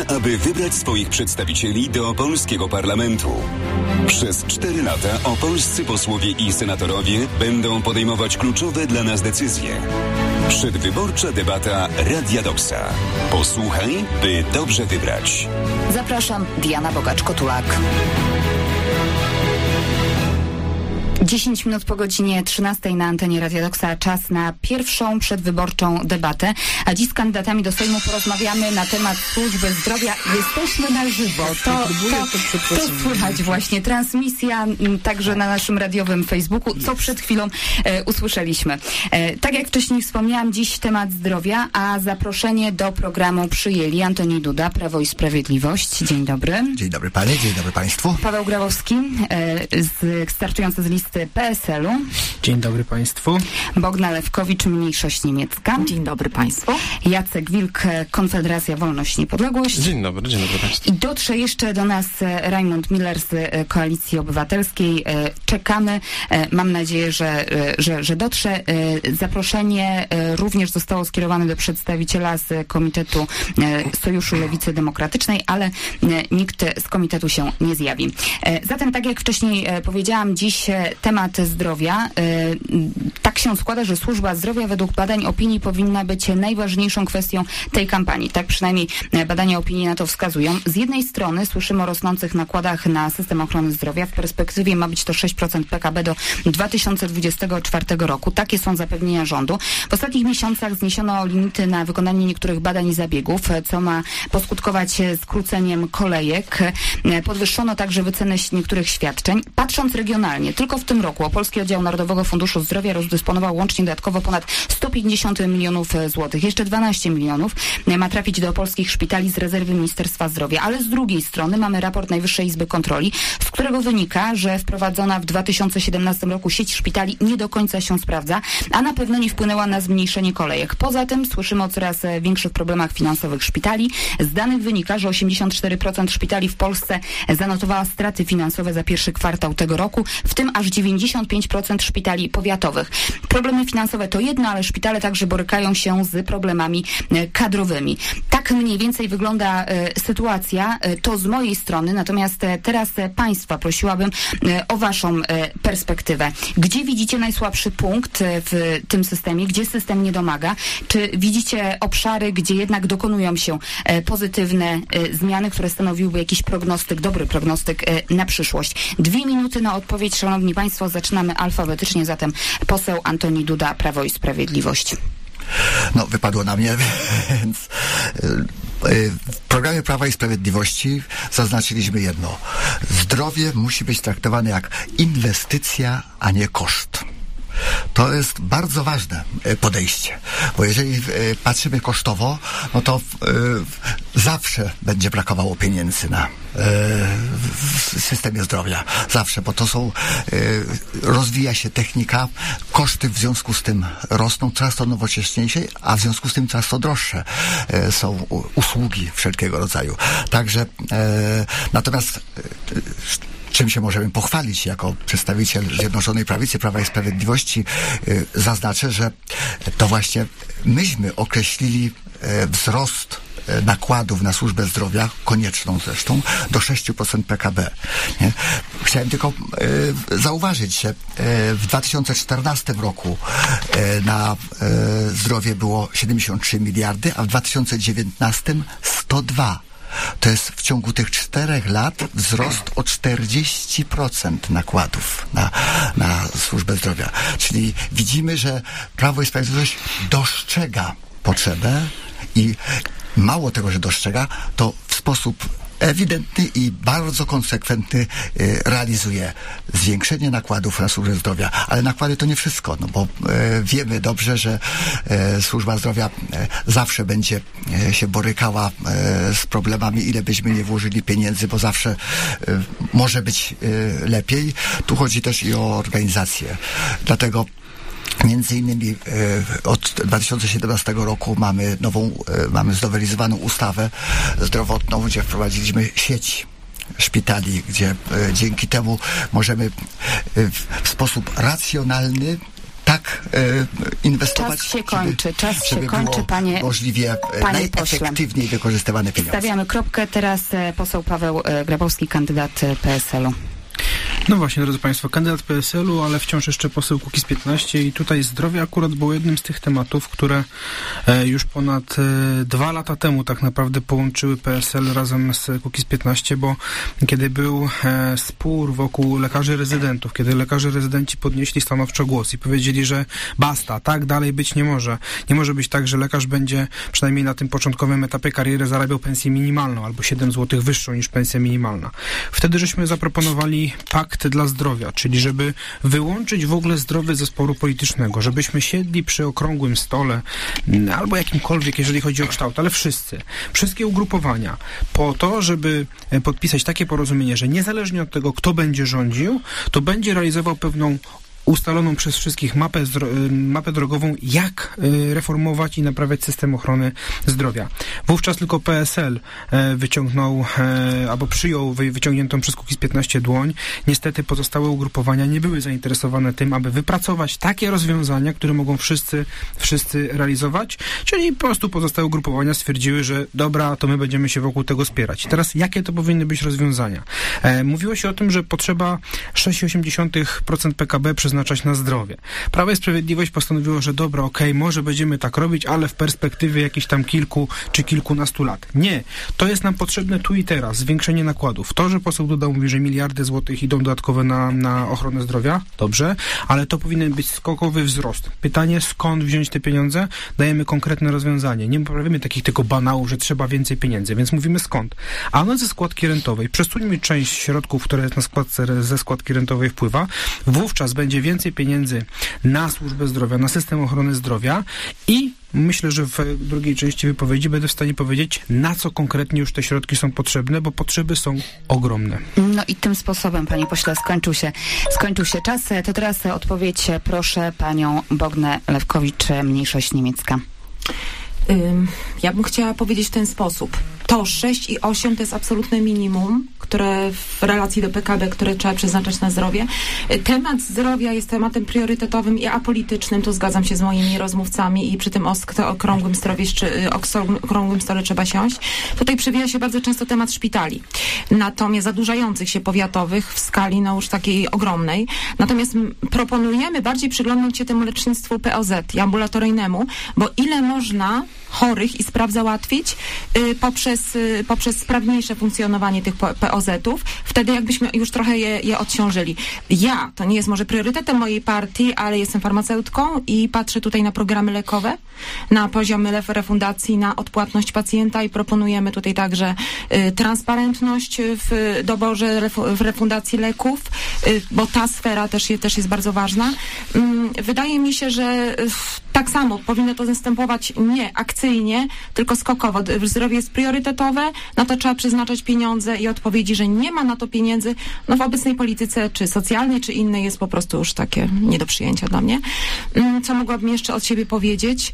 aby wybrać swoich przedstawicieli do polskiego parlamentu. Przez 4 lata opolscy posłowie i senatorowie będą podejmować kluczowe dla nas decyzje. Przedwyborcza debata Radia Doksa. Posłuchaj, by dobrze wybrać. Zapraszam, Diana Bogacz-Kotulak. 10 minut po godzinie 13 na antenie Radia Doksa. Czas na pierwszą przedwyborczą debatę. A dziś z kandydatami do Sejmu porozmawiamy na temat służby zdrowia. Jesteśmy na żywo. To słychać właśnie. Transmisja także na naszym radiowym Facebooku, co przed chwilą usłyszeliśmy. Tak jak wcześniej wspomniałam, dziś temat zdrowia, a zaproszenie do programu przyjęli Antoni Duda, Prawo i Sprawiedliwość. Dzień dobry. Dzień dobry panie, dzień dobry państwu. Paweł Grabowski, startujący z listy PSL-u. Dzień dobry państwu. Bogna Lewkowicz, Mniejszość Niemiecka. Dzień dobry państwu. Jacek Wilk, Konfederacja Wolność i Niepodległość. Dzień dobry państwu. I dotrze jeszcze do nas Rajmund Miller z Koalicji Obywatelskiej. Czekamy. Mam nadzieję, że dotrze. Zaproszenie również zostało skierowane do przedstawiciela z Komitetu Sojuszu Lewicy Demokratycznej, ale nikt z komitetu się nie zjawi. Zatem, tak jak wcześniej powiedziałam, dziś temat zdrowia. Tak się składa, że służba zdrowia według badań opinii powinna być najważniejszą kwestią tej kampanii. Tak przynajmniej badania opinii na to wskazują. Z jednej strony słyszymy o rosnących nakładach na system ochrony zdrowia. W perspektywie ma być to 6% PKB do 2024 roku. Takie są zapewnienia rządu. W ostatnich miesiącach zniesiono limity na wykonanie niektórych badań i zabiegów, co ma poskutkować skróceniem kolejek. Podwyższono także wycenę niektórych świadczeń. Patrząc regionalnie, tylko w tym roku Opolski Oddział Narodowego Funduszu Zdrowia rozdysponował łącznie dodatkowo ponad 150 milionów złotych. Jeszcze 12 milionów ma trafić do polskich szpitali z rezerwy Ministerstwa Zdrowia. Ale z drugiej strony mamy raport Najwyższej Izby Kontroli, z którego wynika, że wprowadzona w 2017 roku sieć szpitali nie do końca się sprawdza, a na pewno nie wpłynęła na zmniejszenie kolejek. Poza tym słyszymy o coraz większych problemach finansowych szpitali. Z danych wynika, że 84% szpitali w Polsce zanotowała straty finansowe za pierwszy kwartał tego roku, w tym aż 95% szpitali powiatowych. Problemy finansowe to jedno, ale szpitale także borykają się z problemami kadrowymi. Tak mniej więcej wygląda sytuacja. To z mojej strony, natomiast teraz państwa prosiłabym o waszą perspektywę. Gdzie widzicie najsłabszy punkt w tym systemie? Gdzie system nie domaga? Czy widzicie obszary, gdzie jednak dokonują się pozytywne zmiany, które stanowiłyby jakiś prognostyk, dobry prognostyk na przyszłość? 2 minuty na odpowiedź, szanowni państwo. Zaczynamy alfabetycznie, zatem poseł Antoni Duda, Prawo i Sprawiedliwość. No, wypadło na mnie, więc w programie Prawa i Sprawiedliwości zaznaczyliśmy jedno. Zdrowie musi być traktowane jak inwestycja, a nie koszt. To jest bardzo ważne podejście, bo jeżeli patrzymy kosztowo, no to zawsze będzie brakowało pieniędzy w systemie zdrowia. Zawsze, bo to są, rozwija się technika, koszty w związku z tym rosną, coraz to nowocześniejsze, a w związku z tym coraz to droższe są usługi wszelkiego rodzaju. Także, natomiast czym się możemy pochwalić jako przedstawiciel Zjednoczonej Prawicy, Prawa i Sprawiedliwości, zaznaczę, że to właśnie myśmy określili wzrost nakładów na służbę zdrowia, konieczną zresztą, do 6% PKB. Nie? Chciałem tylko zauważyć, że w 2014 roku na zdrowie było 73 miliardy, a w 2019 102. To jest w ciągu tych 4 lat wzrost o 40% nakładów na służbę zdrowia. Czyli widzimy, że Prawo i Sprawiedliwość dostrzega potrzebę i mało tego, że dostrzega, to w sposób ewidentny i bardzo konsekwentny realizuje zwiększenie nakładów na służbę zdrowia. Ale nakłady to nie wszystko, no bo wiemy dobrze, że służba zdrowia zawsze będzie się borykała z problemami, ile byśmy nie włożyli pieniędzy, bo zawsze może być lepiej. Tu chodzi też i o organizację. Dlatego między innymi od 2017 roku mamy znowelizowaną ustawę zdrowotną, gdzie wprowadziliśmy sieć szpitali, gdzie dzięki temu możemy w sposób racjonalny tak inwestować, Czas się kończy, żeby było panie możliwie najefektywniej wykorzystywane pieniądze. Stawiamy kropkę. Teraz poseł Paweł Grabowski, kandydat PSL-u. No właśnie, drodzy Państwo, kandydat PSL-u, ale wciąż jeszcze poseł Kukiz15 i tutaj zdrowie akurat było jednym z tych tematów, które już ponad 2 lata temu tak naprawdę połączyły PSL razem z Kukiz15, bo kiedy był spór wokół lekarzy rezydentów, kiedy lekarze rezydenci podnieśli stanowczo głos i powiedzieli, że basta, tak dalej być nie może. Nie może być tak, że lekarz będzie przynajmniej na tym początkowym etapie kariery zarabiał pensję minimalną albo 7 zł wyższą niż pensja minimalna. Wtedy żeśmy zaproponowali pakt dla zdrowia, czyli żeby wyłączyć w ogóle zdrowie ze sporu politycznego, żebyśmy siedli przy okrągłym stole albo jakimkolwiek, jeżeli chodzi o kształt, ale wszystkie ugrupowania po to, żeby podpisać takie porozumienie, że niezależnie od tego, kto będzie rządził, to będzie realizował pewną ustaloną przez wszystkich mapę drogową, jak reformować i naprawiać system ochrony zdrowia. Wówczas tylko PSL wyciągnął, albo przyjął wyciągniętą przez Kukiz15 dłoń. Niestety pozostałe ugrupowania nie były zainteresowane tym, aby wypracować takie rozwiązania, które mogą wszyscy realizować, czyli po prostu pozostałe ugrupowania stwierdziły, że dobra, to my będziemy się wokół tego spierać. Teraz jakie to powinny być rozwiązania? Mówiło się o tym, że potrzeba 6,8% PKB przeznaczać na zdrowie. Prawo i Sprawiedliwość postanowiło, że dobra, może będziemy tak robić, ale w perspektywie jakichś tam kilku czy kilkunastu lat. Nie. To jest nam potrzebne tu i teraz. Zwiększenie nakładów. To, że poseł Duda mówi, że miliardy złotych idą dodatkowe na ochronę zdrowia, dobrze, ale to powinien być skokowy wzrost. Pytanie, skąd wziąć te pieniądze? Dajemy konkretne rozwiązanie. Nie poprawimy takich tylko banałów, że trzeba więcej pieniędzy, więc mówimy skąd. A no ze składki rentowej. Przesuńmy część środków, które ze składki rentowej wpływa. Wówczas będzie więcej pieniędzy na służbę zdrowia, na system ochrony zdrowia i myślę, że w drugiej części wypowiedzi będę w stanie powiedzieć, na co konkretnie już te środki są potrzebne, bo potrzeby są ogromne. No i tym sposobem, panie pośle, skończył się czas. To teraz odpowiedź proszę panią Bognę Lewkowicz, Mniejszość Niemiecka. Ja bym chciała powiedzieć w ten sposób. To 6,8 to jest absolutne minimum, które w relacji do PKB, które trzeba przeznaczać na zdrowie. Temat zdrowia jest tematem priorytetowym i apolitycznym, tu zgadzam się z moimi rozmówcami i przy tym okrągłym stole trzeba siąść. Tutaj przewija się bardzo często temat szpitali, natomiast zadłużających się powiatowych w skali już takiej ogromnej. Natomiast proponujemy bardziej przyglądać się temu lecznictwu POZ i ambulatoryjnemu, bo ile można chorych i spraw załatwić poprzez sprawniejsze funkcjonowanie tych POZ-ów, wtedy jakbyśmy już trochę je odciążyli. To nie jest może priorytetem mojej partii, ale jestem farmaceutką i patrzę tutaj na programy lekowe, na poziomy refundacji, na odpłatność pacjenta i proponujemy tutaj także transparentność w doborze, w refundacji leków, bo ta sfera też jest bardzo ważna. Wydaje mi się, że tak samo powinno to następować nie akcyjnie, tylko skokowo. Zdrowie jest priorytetowe, na to trzeba przeznaczać pieniądze i odpowiedzi, że nie ma na to pieniędzy, w obecnej polityce, czy socjalnej, czy innej jest po prostu już takie nie do przyjęcia dla mnie. Co mogłabym jeszcze od siebie powiedzieć?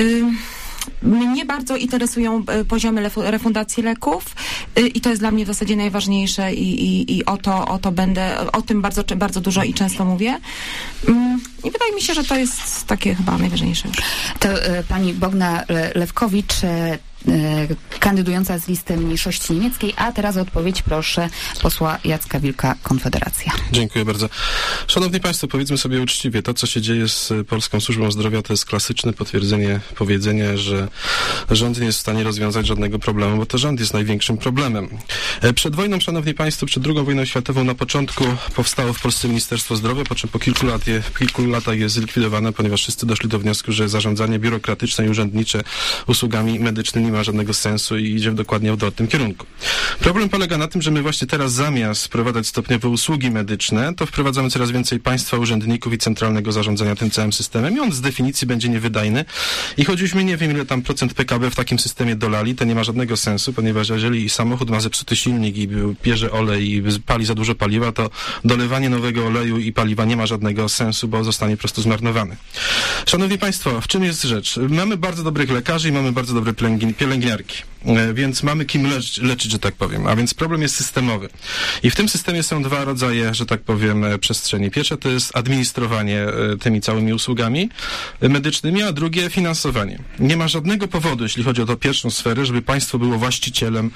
Mnie bardzo interesują poziomy refundacji leków i to jest dla mnie w zasadzie najważniejsze i o to będę, o tym bardzo dużo i często mówię. I wydaje mi się, że to jest takie chyba najważniejsze już. To pani Bogna Lewkowicz, kandydująca z listy Mniejszości Niemieckiej, a teraz odpowiedź proszę posła Jacka Wilka, Konfederacja. Dziękuję bardzo. Szanowni Państwo, powiedzmy sobie uczciwie, to co się dzieje z Polską Służbą Zdrowia to jest klasyczne potwierdzenie powiedzenia, że rząd nie jest w stanie rozwiązać żadnego problemu, bo to rząd jest największym problemem. Przed wojną, szanowni Państwo, przed II wojną światową na początku powstało w Polsce Ministerstwo Zdrowia, po czym po kilku latach jest zlikwidowane, ponieważ wszyscy doszli do wniosku, że zarządzanie biurokratyczne i urzędnicze usługami medycznymi nie ma żadnego sensu i idzie dokładnie w odwrotnym kierunku. Problem polega na tym, że my właśnie teraz zamiast wprowadzać stopniowo usługi medyczne, to wprowadzamy coraz więcej państwa, urzędników i centralnego zarządzania tym całym systemem i on z definicji będzie niewydajny i choćbyśmy nie wiem ile tam procent PKB w takim systemie dolali, to nie ma żadnego sensu, ponieważ jeżeli samochód ma zepsuty silnik i bierze olej i pali za dużo paliwa, to dolewanie nowego oleju i paliwa nie ma żadnego sensu, bo zostanie po prostu zmarnowany. Szanowni Państwo, w czym jest rzecz? Mamy bardzo dobrych lekarzy i mamy bardzo dobre pielęgniarki. więc mamy kim leczyć, że tak powiem. A więc problem jest systemowy. I w tym systemie są dwa rodzaje, że tak powiem, przestrzeni. Pierwsze to jest administrowanie tymi całymi usługami medycznymi, a drugie finansowanie. Nie ma żadnego powodu, jeśli chodzi o tę pierwszą sferę, żeby państwo było właścicielem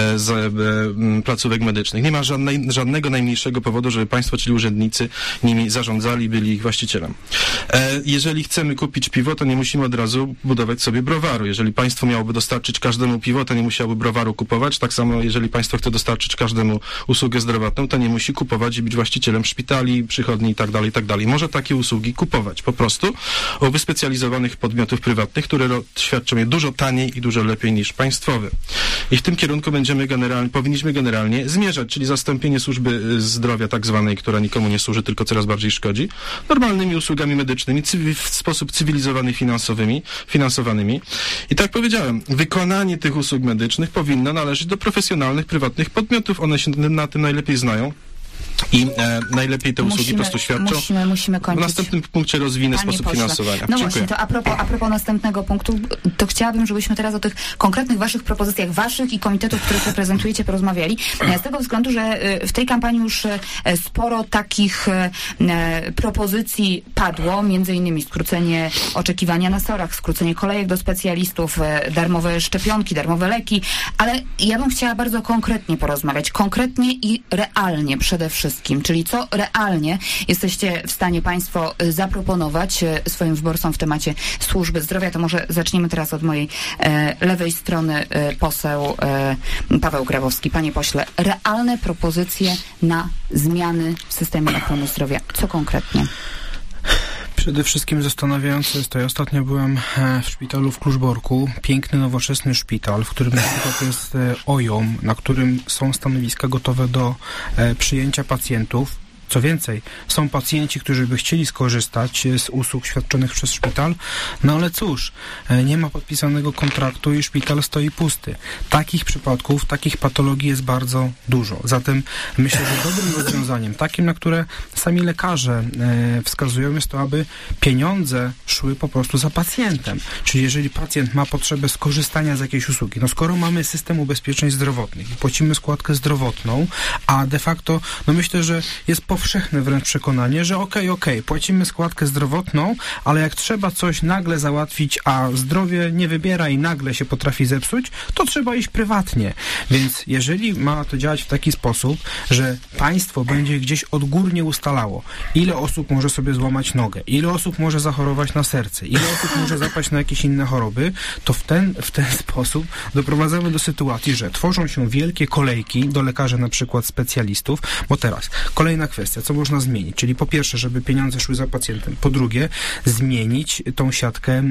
placówek medycznych. Nie ma żadnego najmniejszego powodu, żeby państwo, czyli urzędnicy, nimi zarządzali, byli ich właścicielem. Jeżeli chcemy kupić piwo, to nie musimy od razu budować sobie browaru. Jeżeli państwo miałoby dostarczyć każdemu piwo, to nie musiałoby browaru kupować. Tak samo, jeżeli państwo chce dostarczyć każdemu usługę zdrowotną, to nie musi kupować i być właścicielem szpitali, przychodni itd., itd. Może takie usługi kupować po prostu u wyspecjalizowanych podmiotów prywatnych, które świadczą je dużo taniej i dużo lepiej niż państwowe. I w tym kierunku powinniśmy generalnie zmierzać, czyli zastąpienie służby zdrowia tak zwanej, która nikomu nie służy, tylko coraz bardziej szkodzi, normalnymi usługami medycznymi, w sposób cywilizowany finansowanymi. I tak powiedziałem, wykonanie tych usług medycznych powinno należeć do profesjonalnych, prywatnych podmiotów. One się na tym najlepiej znają. I najlepiej te usługi po prostu świadczą. Musimy kończyć. W następnym punkcie rozwinę sposób finansowania. No Dziękuję. właśnie, to a propos następnego punktu, to chciałabym, żebyśmy teraz o tych konkretnych waszych propozycjach, waszych i komitetów, których reprezentujecie, porozmawiali. Z tego względu, że w tej kampanii już sporo takich propozycji padło, między innymi skrócenie oczekiwania na SOR-ach, skrócenie kolejek do specjalistów, darmowe szczepionki, darmowe leki, ale ja bym chciała bardzo konkretnie porozmawiać. Konkretnie i realnie przede wszystkim. Czyli co realnie jesteście w stanie państwo zaproponować swoim wyborcom w temacie służby zdrowia. To może zaczniemy teraz od mojej lewej strony, poseł Paweł Grabowski. Panie pośle, realne propozycje na zmiany w systemie ochrony zdrowia. Co konkretnie? Przede wszystkim zastanawiające jest to, ja ostatnio byłem w szpitalu w Kluczborku, piękny, nowoczesny szpital, w którym na przykład jest OJOM, na którym są stanowiska gotowe do przyjęcia pacjentów. Co więcej, są pacjenci, którzy by chcieli skorzystać z usług świadczonych przez szpital, no ale cóż, nie ma podpisanego kontraktu i szpital stoi pusty. Takich przypadków, takich patologii jest bardzo dużo. Zatem myślę, że dobrym rozwiązaniem, takim, na które sami lekarze wskazują, jest to, aby pieniądze szły po prostu za pacjentem. Czyli jeżeli pacjent ma potrzebę skorzystania z jakiejś usługi, no skoro mamy system ubezpieczeń zdrowotnych i płacimy składkę zdrowotną, a de facto, no myślę, że jest powszechne wręcz przekonanie, że okej, płacimy składkę zdrowotną, ale jak trzeba coś nagle załatwić, a zdrowie nie wybiera i nagle się potrafi zepsuć, to trzeba iść prywatnie. Więc jeżeli ma to działać w taki sposób, że państwo będzie gdzieś odgórnie ustalało, ile osób może sobie złamać nogę, ile osób może zachorować na serce, ile osób może zapaść na jakieś inne choroby, to w ten sposób doprowadzamy do sytuacji, że tworzą się wielkie kolejki do lekarzy, na przykład specjalistów, bo teraz kolejna kwestia, co można zmienić, czyli po pierwsze, żeby pieniądze szły za pacjentem, po drugie, zmienić tą siatkę,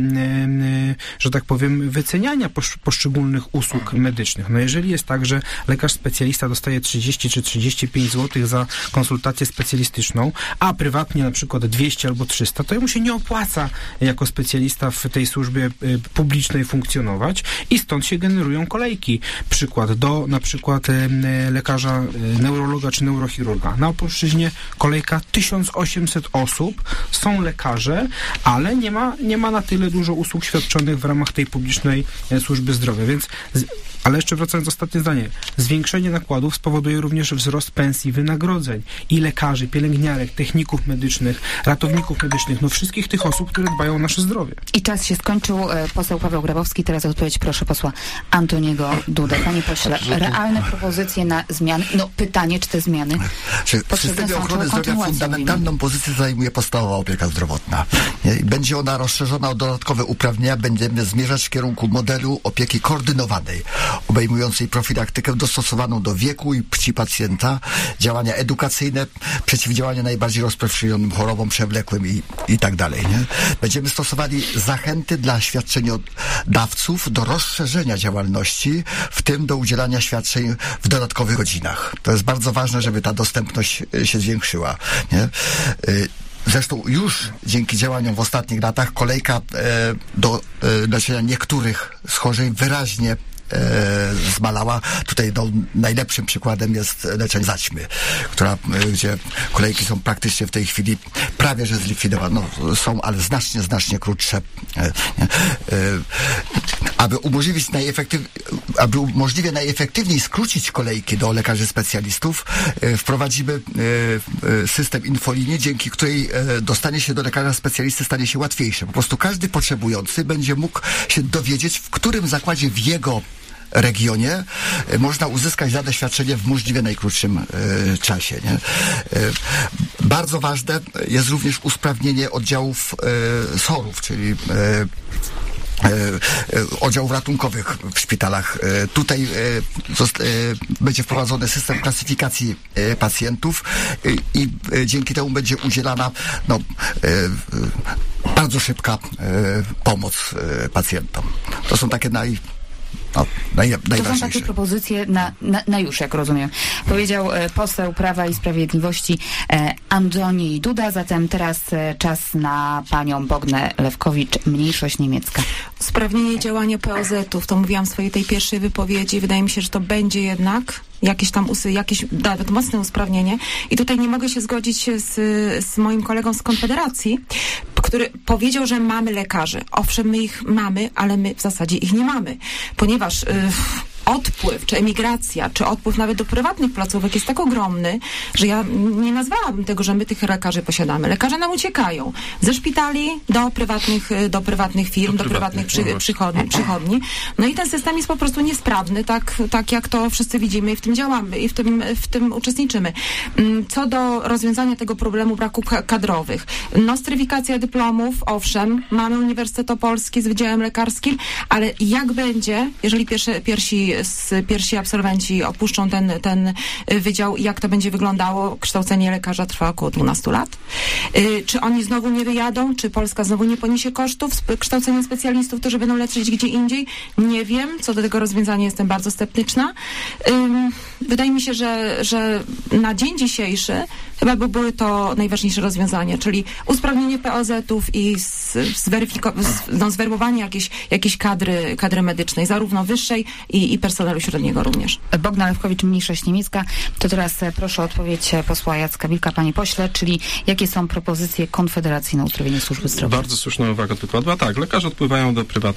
że tak powiem, wyceniania poszczególnych usług medycznych. No jeżeli jest tak, że lekarz specjalista dostaje 30 czy 35 zł za konsultację specjalistyczną, a prywatnie na przykład 200 albo 300, to jemu się nie opłaca jako specjalista w tej służbie publicznej funkcjonować i stąd się generują kolejki. Przykład do na przykład lekarza neurologa czy neurochirurga. Na Opolszczyźnie kolejka 1800 osób, są lekarze, ale nie ma na tyle dużo usług świadczonych w ramach tej publicznej służby zdrowia, więc ale jeszcze wracając ostatnie zdanie, zwiększenie nakładów spowoduje również wzrost pensji, wynagrodzeń i lekarzy, pielęgniarek, techników medycznych, ratowników medycznych, no wszystkich tych osób, które dbają o nasze zdrowie. I czas się skończył. Poseł Paweł Grabowski, teraz odpowiedź proszę posła Antoniego Dudę. Panie pośle, realne propozycje na zmiany, no pytanie, czy te zmiany w systemie ochrony zdrowia fundamentalną pozycję zajmuje podstawowa opieka zdrowotna. Będzie ona rozszerzona o dodatkowe uprawnienia, będziemy zmierzać w kierunku modelu opieki koordynowanej, obejmującej profilaktykę dostosowaną do wieku i płci pacjenta, działania edukacyjne, przeciwdziałanie najbardziej rozprzestrzenionym chorobom przewlekłym i tak dalej. Nie? Będziemy stosowali zachęty dla świadczeniodawców do rozszerzenia działalności, w tym do udzielania świadczeń w dodatkowych godzinach. To jest bardzo ważne, żeby ta dostępność się zwiększyła. Nie? Zresztą już dzięki działaniom w ostatnich latach kolejka do leczenia niektórych schorzeń wyraźnie zmalała. Tutaj najlepszym przykładem jest leczenie zaćmy, gdzie kolejki są praktycznie w tej chwili prawie że zlikwidowane. No, są, ale znacznie krótsze. aby możliwie najefektywniej skrócić kolejki do lekarzy specjalistów, wprowadzimy system infolinii, dzięki której dostanie się do lekarza specjalisty stanie się łatwiejsze. Po prostu każdy potrzebujący będzie mógł się dowiedzieć, w którym zakładzie w jego regionie można uzyskać dane świadczenie w możliwie najkrótszym czasie. Nie? Bardzo ważne jest również usprawnienie oddziałów SOR-ów, czyli oddziałów ratunkowych w szpitalach. Tutaj będzie wprowadzony system klasyfikacji pacjentów i dzięki temu będzie udzielana bardzo szybka pomoc pacjentom. To są takie to są takie propozycje na już, jak rozumiem. Powiedział poseł Prawa i Sprawiedliwości Andrzej Duda, zatem teraz czas na panią Bognę Lewkowicz, mniejszość niemiecka. Usprawnienie działania POZ-ów, to mówiłam w swojej tej pierwszej wypowiedzi, wydaje mi się, że to będzie jednak jakieś nawet mocne usprawnienie. I tutaj nie mogę się zgodzić z moim kolegą z Konfederacji, który powiedział, że mamy lekarzy. Owszem, my ich mamy, ale my w zasadzie ich nie mamy, ponieważ odpływ, czy emigracja, czy odpływ nawet do prywatnych placówek jest tak ogromny, że ja nie nazwałabym tego, że my tych lekarzy posiadamy. Lekarze nam uciekają ze szpitali do prywatnych firm, do prywatnych przychodni. No i ten system jest po prostu niesprawny, tak jak to wszyscy widzimy i w tym działamy i w tym uczestniczymy. Co do rozwiązania tego problemu braku kadrowych. Nostryfikacja dyplomów, owszem, mamy Uniwersytet Opolski z Wydziałem Lekarskim, ale jak będzie, jeżeli pierwsi absolwenci opuszczą ten wydział i jak to będzie wyglądało? Kształcenie lekarza trwa około 12 lat. Czy oni znowu nie wyjadą? Czy Polska znowu nie poniesie kosztów kształcenia specjalistów, którzy będą leczyć gdzie indziej? Nie wiem. Co do tego rozwiązania jestem bardzo sceptyczna. Wydaje mi się, że na dzień dzisiejszy chyba by były to najważniejsze rozwiązania, czyli usprawnienie POZ-ów i zwerbowanie jakiejś kadry medycznej, zarówno wyższej i personelu średniego również. Bogna Lewkowicz, mniejszość niemiecka. To teraz proszę o odpowiedź posła Jacka Wilka, panie pośle, czyli jakie są propozycje Konfederacji na uzdrowienie służby zdrowia? Bardzo słuszna uwaga tu padła. Tak, lekarze odpływają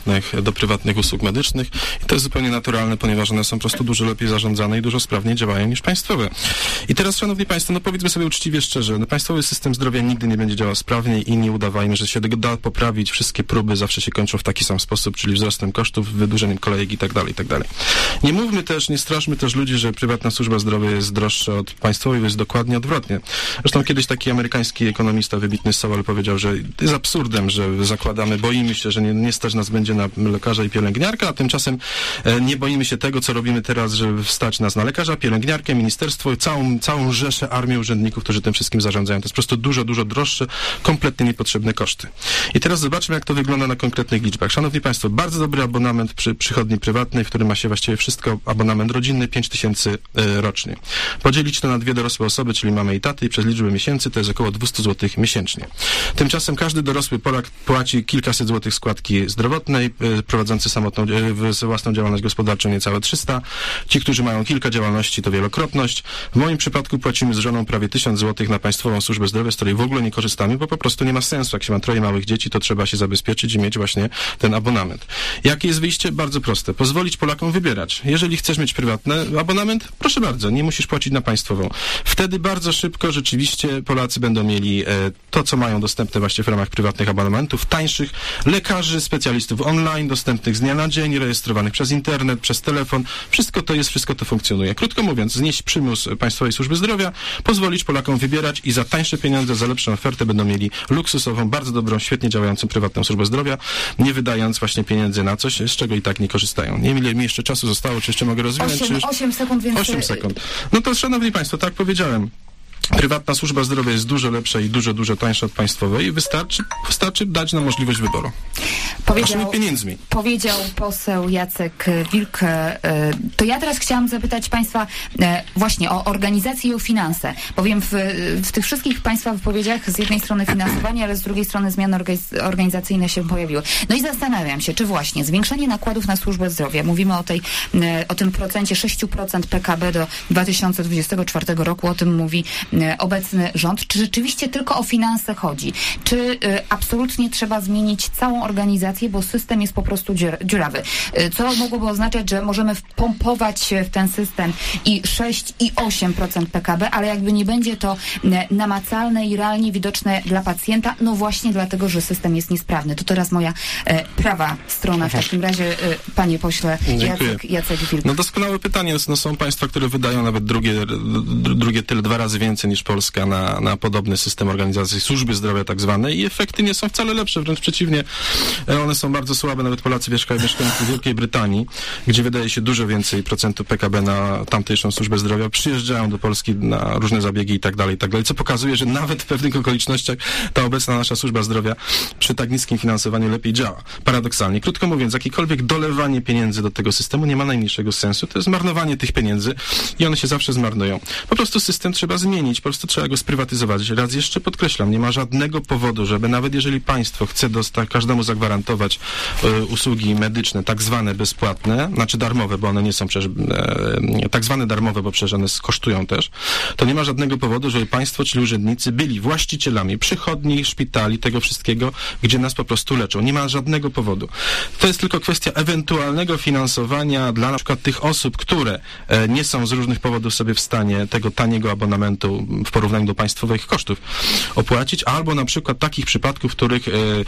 do prywatnych usług medycznych i to jest zupełnie naturalne, ponieważ one są po prostu dużo lepiej zarządzane i dużo sprawniej działają niż państwowe. I teraz, szanowni państwo, powiedzmy sobie uczciwie, szczerze, państwowy system zdrowia nigdy nie będzie działał sprawniej i nie udawajmy, że się da poprawić. Wszystkie próby zawsze się kończą w taki sam sposób, czyli wzrostem kosztów, wydłużeniem kolejek i tak dalej, i tak dalej. Nie straszmy też ludzi, że prywatna służba zdrowia jest droższa od państwowej, bo jest dokładnie odwrotnie. Zresztą kiedyś taki amerykański ekonomista, wybitny Sowell, powiedział, że to jest absurdem, że zakładamy, boimy się, że nie stać nas będzie na lekarza i pielęgniarkę, a tymczasem nie boimy się tego, co robimy teraz, żeby stać nas na lekarza, pielęgniarkę, ministerstwo i całą rzeszę armię urzędników, którzy tym wszystkim zarządzają. To jest po prostu dużo, dużo droższe, kompletnie niepotrzebne koszty. I teraz zobaczmy, jak to wygląda na konkretnych liczbach. Szanowni państwo, bardzo dobry abonament przy przychodni prywatnej, w którym ma się właściwie wszystko, abonament rodzinny, 5000 rocznie. Podzielić to na 2 dorosłe osoby, czyli mamę i tatę, i przez liczbę miesięcy to jest około 200 zł miesięcznie. Tymczasem każdy dorosły Polak płaci kilkaset złotych składki zdrowotnej, prowadzący własną działalność gospodarczą niecałe 300. Ci, którzy mają kilka działalności, to wielokrotność. W moim przypadku płacimy z żoną prawie 1000 zł na Państwową Służbę Zdrowia, z której w ogóle nie korzystamy, bo po prostu nie ma sensu. Jak się ma 3 małych dzieci, to trzeba się zabezpieczyć i mieć właśnie ten abonament. Jakie jest wyjście? Bardzo proste. Pozwolić Polakom wybierać. Jeżeli chcesz mieć prywatny abonament, proszę bardzo, nie musisz płacić na państwową. Wtedy bardzo szybko rzeczywiście Polacy będą mieli to, co mają dostępne właśnie w ramach prywatnych abonamentów, tańszych lekarzy, specjalistów online, dostępnych z dnia na dzień, rejestrowanych przez internet, przez telefon. Wszystko to jest, wszystko to funkcjonuje. Krótko mówiąc, znieść przymus Państwowej Służby Zdrowia, pozwolić Polakom wybierać i za tańsze pieniądze, za lepszą ofertę będą mieli luksusową, bardzo dobrą, świetnie działającą prywatną służbę zdrowia, nie wydając właśnie pieniędzy na coś, z czego i tak nie korzystają. Nie wiem, ile mi jeszcze czasu zostało, czy jeszcze mogę rozwinąć? 8 sekund, więc... 8 sekund. No to, szanowni państwo, tak powiedziałem. Prywatna służba zdrowia jest dużo lepsza i dużo, dużo tańsza od państwowej i wystarczy dać nam możliwość wyboru. Naszymi pieniędzmi. Powiedział poseł Jacek Wilk. To ja teraz chciałam zapytać państwa właśnie o organizację i o finanse. Bowiem w tych wszystkich państwa wypowiedziach z jednej strony finansowanie, ale z drugiej strony zmiany organizacyjne się pojawiły. No i zastanawiam się, czy właśnie zwiększenie nakładów na służbę zdrowia, mówimy o tym procencie 6% PKB do 2024 roku, o tym mówi obecny rząd? Czy rzeczywiście tylko o finanse chodzi? Czy absolutnie trzeba zmienić całą organizację, bo system jest po prostu dziurawy? Co mogłoby oznaczać, że możemy wpompować w ten system i 6 i 8% PKB, ale jakby nie będzie to namacalne i realnie widoczne dla pacjenta, no właśnie dlatego, że system jest niesprawny. To teraz moja prawa strona w takim razie, panie pośle Jacek Wilk. No doskonałe pytanie. No, są państwa, które wydają nawet drugie tyle, 2 razy więcej niż Polska na podobny system organizacji służby zdrowia tak zwanej i efekty nie są wcale lepsze, wręcz przeciwnie. One są bardzo słabe. Nawet Polacy mieszkający w Wielkiej Brytanii, gdzie wydaje się dużo więcej procentu PKB na tamtejszą służbę zdrowia, przyjeżdżają do Polski na różne zabiegi i tak dalej, co pokazuje, że nawet w pewnych okolicznościach ta obecna nasza służba zdrowia przy tak niskim finansowaniu lepiej działa. Paradoksalnie. Krótko mówiąc, jakiekolwiek dolewanie pieniędzy do tego systemu nie ma najmniejszego sensu. To jest marnowanie tych pieniędzy i one się zawsze zmarnują. Po prostu system trzeba zmienić, po prostu trzeba go sprywatyzować. Raz jeszcze podkreślam, nie ma żadnego powodu, żeby nawet jeżeli państwo chce każdemu zagwarantować usługi medyczne, tak zwane bezpłatne, znaczy darmowe, bo one nie są przecież tak zwane darmowe, bo przecież one kosztują też, to nie ma żadnego powodu, żeby państwo, czyli urzędnicy byli właścicielami przychodni, szpitali, tego wszystkiego, gdzie nas po prostu leczą. Nie ma żadnego powodu. To jest tylko kwestia ewentualnego finansowania dla na przykład tych osób, które nie są z różnych powodów sobie w stanie tego taniego abonamentu w porównaniu do państwowych kosztów opłacić, albo na przykład takich przypadków, w których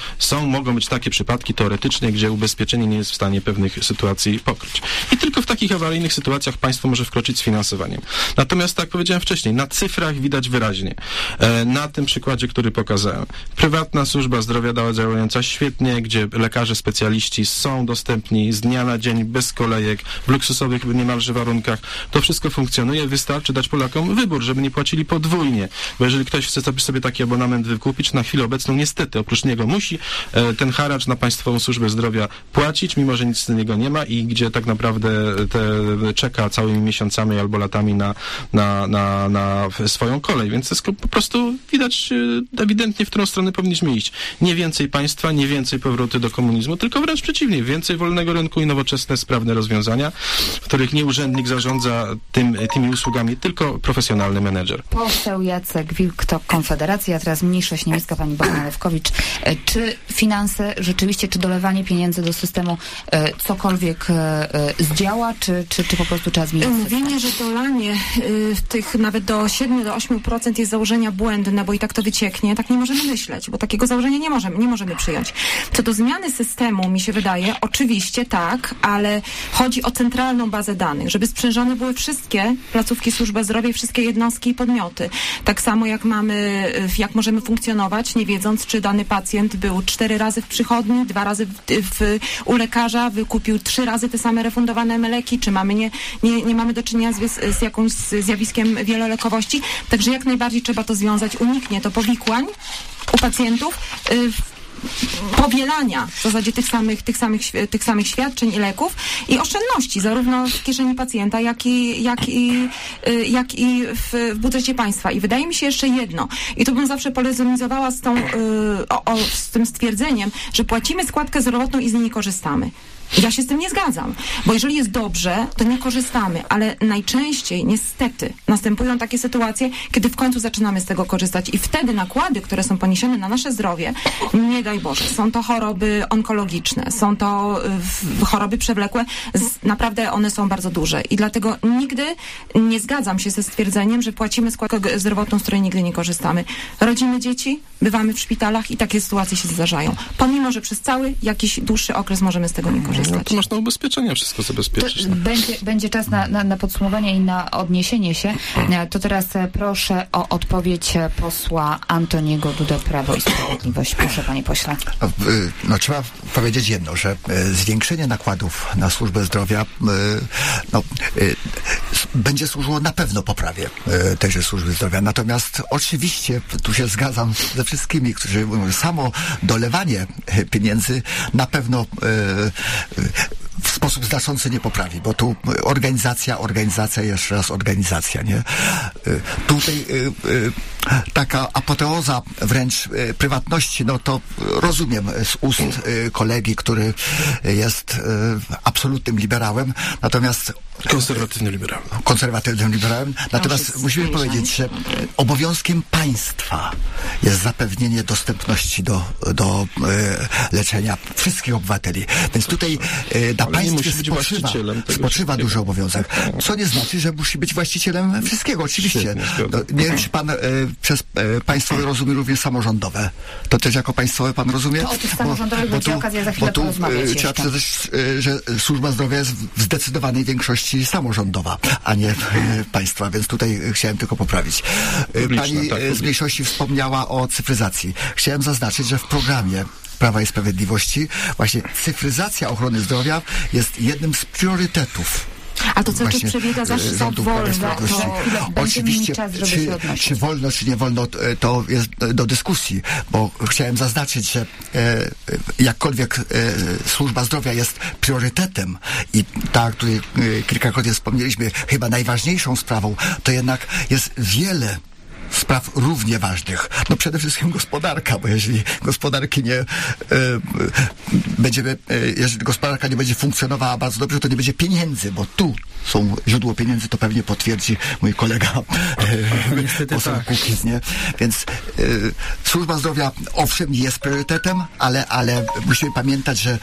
mogą być takie przypadki teoretycznie, gdzie ubezpieczenie nie jest w stanie pewnych sytuacji pokryć. I tylko w takich awaryjnych sytuacjach państwo może wkroczyć z finansowaniem. Natomiast, tak jak powiedziałem wcześniej, na cyfrach widać wyraźnie, na tym przykładzie, który pokazałem, prywatna służba zdrowia działająca świetnie, gdzie lekarze specjaliści są dostępni z dnia na dzień, bez kolejek, w luksusowych niemalże warunkach. To wszystko funkcjonuje. Wystarczy dać Polakom wybór, żeby nie płacili podwójnie. Bo jeżeli ktoś chce sobie taki abonament wykupić, na chwilę obecną niestety oprócz niego musi ten haracz na Państwową Służbę Zdrowia płacić, mimo że nic z niego nie ma i gdzie tak naprawdę czeka całymi miesiącami albo latami na swoją kolej. Więc to jest po prostu widać ewidentnie, w którą stronę powinniśmy iść. Nie więcej państwa, nie więcej powrotu do komunizmu, tylko wręcz przeciwnie. Więcej wolnego rynku i nowoczesne, sprawne rozwiązania, w których nie urzędnik zarządza tymi usługami, tylko profesjonalny menedżer. Poseł Jacek Wilk, to Konfederacja, a teraz mniejszość niemiecka, pani Bożena Lewkowicz. Czy finanse rzeczywiście, czy dolewanie pieniędzy do systemu cokolwiek zdziała, czy po prostu trzeba zmienić system? Mówienie, że dolanie tych nawet do 7-8% jest założenia błędne, bo i tak to wycieknie, tak nie możemy myśleć, bo takiego założenia nie możemy przyjąć. Co do zmiany systemu, mi się wydaje, oczywiście tak, ale chodzi o centralną bazę danych, żeby sprzężone były wszystkie placówki służby zdrowia i wszystkie jednostki i podmioty. Tak samo jak możemy funkcjonować, nie wiedząc, czy dany pacjent był 4 razy w przychodni, 2 razy u lekarza, wykupił 3 razy te same refundowane leki, czy nie mamy do czynienia z jakimś zjawiskiem wielolekowości. Także jak najbardziej trzeba to związać. Uniknie to powikłań u pacjentów, powielania w zasadzie tych samych świadczeń i leków i oszczędności zarówno w kieszeni pacjenta, jak i w budżecie państwa. I wydaje mi się jeszcze jedno, i to bym zawsze polemizowała z tym stwierdzeniem, że płacimy składkę zdrowotną i z niej nie korzystamy. Ja się z tym nie zgadzam, bo jeżeli jest dobrze, to nie korzystamy, ale najczęściej niestety następują takie sytuacje, kiedy w końcu zaczynamy z tego korzystać i wtedy nakłady, które są poniesione na nasze zdrowie, nie daj Boże, są to choroby onkologiczne, są to choroby przewlekłe, naprawdę one są bardzo duże i dlatego nigdy nie zgadzam się ze stwierdzeniem, że płacimy składkę zdrowotną, z której nigdy nie korzystamy. Rodzimy dzieci, bywamy w szpitalach i takie sytuacje się zdarzają, pomimo że przez cały jakiś dłuższy okres możemy z tego nie korzystać. No to masz na ubezpieczenia wszystko zabezpieczyć. Będzie czas na podsumowanie i na odniesienie się. To teraz proszę o odpowiedź posła Antoniego Dudę, Prawo i Sprawiedliwość. Proszę, panie pośle. No, trzeba powiedzieć jedno, że zwiększenie nakładów na służbę zdrowia będzie służyło na pewno poprawie tejże służby zdrowia. Natomiast oczywiście tu się zgadzam ze wszystkimi, którzy mówią, że samo dolewanie pieniędzy na pewno w sposób znaczący nie poprawi, bo tu organizacja, jeszcze raz organizacja, nie? Tutaj taka apoteoza wręcz prywatności, no to rozumiem z ust kolegi, który jest absolutnym liberałem, natomiast Konserwatywnym liberałem. Natomiast musimy powiedzieć, że obowiązkiem państwa jest zapewnienie dostępności do leczenia wszystkich obywateli. Więc tutaj na państwie spoczywa duży obowiązek. Co nie znaczy, że musi być właścicielem wszystkiego. Oczywiście. Nie wiem, czy pan przez państwowe rozumie również samorządowe. To też jako państwowe pan rozumie? To o tych samorządowych będzie okazja za chwilę porozmawiać trzeba przyznać, że służba zdrowia jest w zdecydowanej większości samorządowa, a nie państwa, więc tutaj chciałem tylko poprawić. Pani z mniejszości wspomniała o cyfryzacji. Chciałem zaznaczyć, że w programie Prawa i Sprawiedliwości właśnie cyfryzacja ochrony zdrowia jest jednym z priorytetów. A to cały czas przebiega za wolno, oczywiście, czas, żeby się odnosić. Czy wolno, czy nie wolno, to jest do dyskusji, bo chciałem zaznaczyć, że jakkolwiek służba zdrowia jest priorytetem i ta, o której kilkakrotnie wspomnieliśmy, chyba najważniejszą sprawą, to jednak jest wiele spraw równie ważnych. No przede wszystkim gospodarka, bo jeżeli gospodarki nie jeżeli gospodarka nie będzie funkcjonowała bardzo dobrze, to nie będzie pieniędzy, bo tu są źródło pieniędzy, to pewnie potwierdzi mój kolega poseł Kukiz, nie? Więc służba zdrowia owszem jest priorytetem, ale musimy pamiętać, że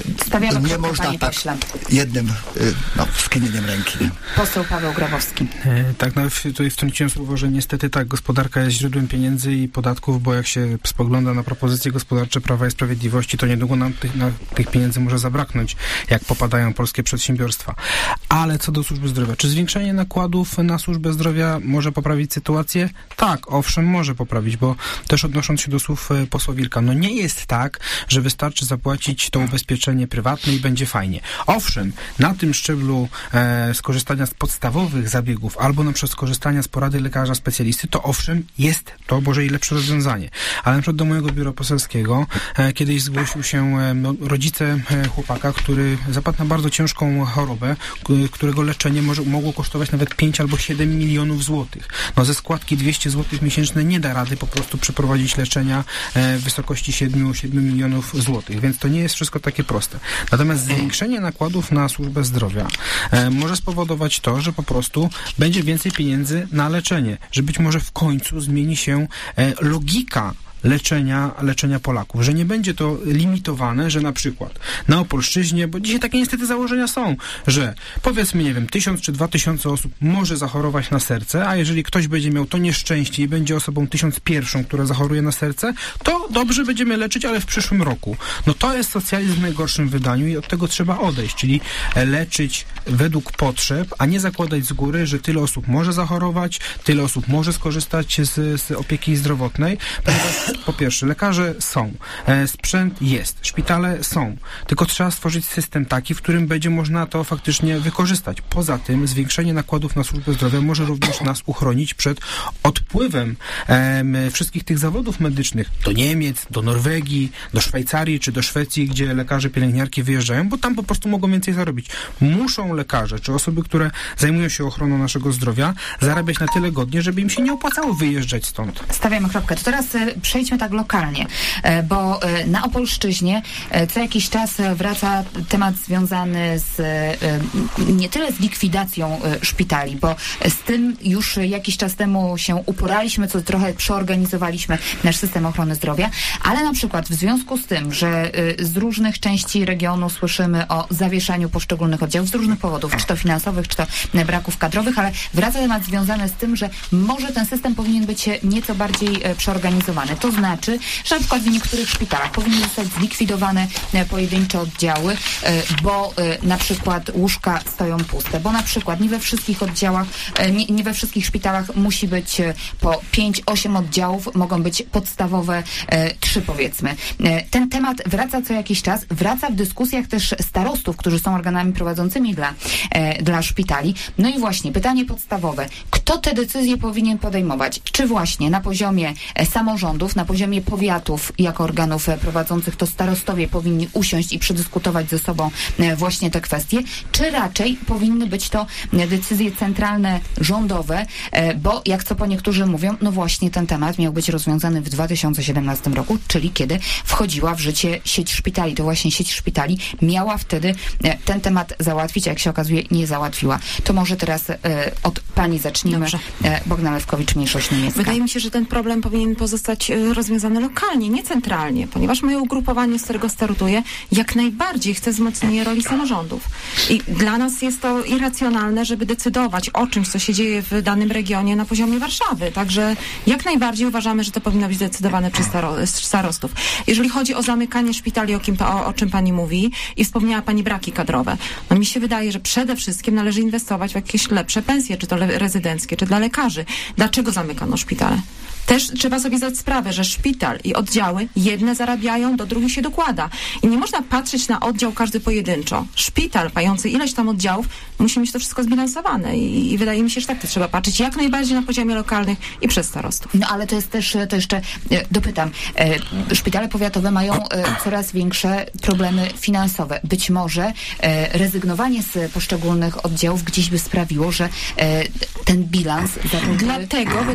nie można tak jednym skinieniem ręki. Nie? Poseł Paweł Grabowski. Tak, tutaj wtrąciłem słowo, że niestety tak, gospodarka jest źródłem pieniędzy i podatków, bo jak się spogląda na propozycje gospodarcze Prawa i Sprawiedliwości, to niedługo nam tych pieniędzy może zabraknąć, jak popadają polskie przedsiębiorstwa. Ale co do służby zdrowia, czy zwiększenie nakładów na służbę zdrowia może poprawić sytuację? Tak, owszem, może poprawić, bo też odnosząc się do słów posła Wilka, no nie jest tak, że wystarczy zapłacić to ubezpieczenie prywatne i będzie fajnie. Owszem, na tym szczeblu skorzystania z podstawowych zabiegów albo na przykład skorzystania z porady lekarza specjalisty, to owszem, jest to może i lepsze rozwiązanie. Ale na przykład do mojego biura poselskiego kiedyś zgłosił się rodzice chłopaka, który zapadł na bardzo ciężką chorobę, którego leczenie mogło kosztować nawet 5 albo 7 milionów złotych. No ze składki 200 złotych miesięczne nie da rady po prostu przeprowadzić leczenia w wysokości 7 milionów złotych, więc to nie jest wszystko takie proste. Natomiast zwiększenie nakładów na służbę zdrowia może spowodować to, że po prostu będzie więcej pieniędzy na leczenie, że być może w końcu zmieni się logika leczenia Polaków, że nie będzie to limitowane, że na przykład na Opolszczyźnie, bo dzisiaj takie niestety założenia są, że powiedzmy, nie wiem, 1000 czy 2000 osób może zachorować na serce, a jeżeli ktoś będzie miał to nieszczęście i będzie osobą 1001, która zachoruje na serce, to dobrze będziemy leczyć, ale w przyszłym roku. No to jest socjalizm w najgorszym wydaniu i od tego trzeba odejść, czyli leczyć według potrzeb, a nie zakładać z góry, że tyle osób może zachorować, tyle osób może skorzystać z opieki zdrowotnej, ponieważ po pierwsze, lekarze są, sprzęt jest, szpitale są, tylko trzeba stworzyć system taki, w którym będzie można to faktycznie wykorzystać. Poza tym zwiększenie nakładów na służbę zdrowia może również nas uchronić przed odpływem wszystkich tych zawodów medycznych do Niemiec, do Norwegii, do Szwajcarii czy do Szwecji, gdzie lekarze, pielęgniarki wyjeżdżają, bo tam po prostu mogą więcej zarobić. Muszą lekarze, czy osoby, które zajmują się ochroną naszego zdrowia, zarabiać na tyle godnie, żeby im się nie opłacało wyjeżdżać stąd. Stawiamy kropkę. To teraz przejdźmy tak lokalnie, bo na Opolszczyźnie co jakiś czas wraca temat związany z nie tyle z likwidacją szpitali, bo z tym już jakiś czas temu się uporaliśmy, co trochę przeorganizowaliśmy nasz system ochrony zdrowia, ale na przykład w związku z tym, że z różnych części regionu słyszymy o zawieszaniu poszczególnych oddziałów z różnych powodów, czy to finansowych, czy to braków kadrowych, ale wraca temat związany z tym, że może ten system powinien być nieco bardziej przeorganizowany. To znaczy, że na przykład w niektórych szpitalach powinny zostać zlikwidowane pojedyncze oddziały, bo na przykład łóżka stoją puste, bo na przykład nie we wszystkich oddziałach, nie we wszystkich szpitalach musi być po 5-8 oddziałów, mogą być podstawowe 3 powiedzmy. Ten temat wraca co jakiś czas, wraca w dyskusjach też starostów, którzy są organami prowadzącymi dla szpitali. No i właśnie pytanie podstawowe, kto te decyzje powinien podejmować? Czy właśnie na poziomie samorządów, na na poziomie powiatów jako organów prowadzących, to starostowie powinni usiąść i przedyskutować ze sobą właśnie te kwestie, czy raczej powinny być to decyzje centralne, rządowe, bo jak co po niektórzy mówią, no właśnie ten temat miał być rozwiązany w 2017 roku, czyli kiedy wchodziła w życie sieć szpitali. To właśnie sieć szpitali miała wtedy ten temat załatwić, a jak się okazuje, nie załatwiła. To może teraz od pani zaczniemy. Bogdana Lewkowicz, Mniejszość Niemiecka. Wydaje mi się, że ten problem powinien pozostać rozwiązany lokalnie, nie centralnie, ponieważ moje ugrupowanie, z którego startuję, jak najbardziej chce wzmocnienia roli samorządów. I dla nas jest to irracjonalne, żeby decydować o czymś, co się dzieje w danym regionie na poziomie Warszawy. Także jak najbardziej uważamy, że to powinno być zdecydowane przez starostów. Jeżeli chodzi o zamykanie szpitali, o czym pani mówi, i wspomniała pani braki kadrowe, no mi się wydaje, że przede wszystkim należy inwestować w jakieś lepsze pensje, czy to rezydenckie, czy dla lekarzy. Dlaczego zamykano szpitale? Też trzeba sobie zdać sprawę, że szpital i oddziały jedne zarabiają, do drugich się dokłada. I nie można patrzeć na oddział każdy pojedynczo. Szpital mający ileś tam oddziałów musi mieć to wszystko zbilansowane i wydaje mi się, że tak to trzeba patrzeć jak najbardziej na poziomie lokalnych i przez starostów. No ale to jest też, to jeszcze dopytam, szpitale powiatowe mają coraz większe problemy finansowe. Być może rezygnowanie z poszczególnych oddziałów gdzieś by sprawiło, że ten bilans Dlatego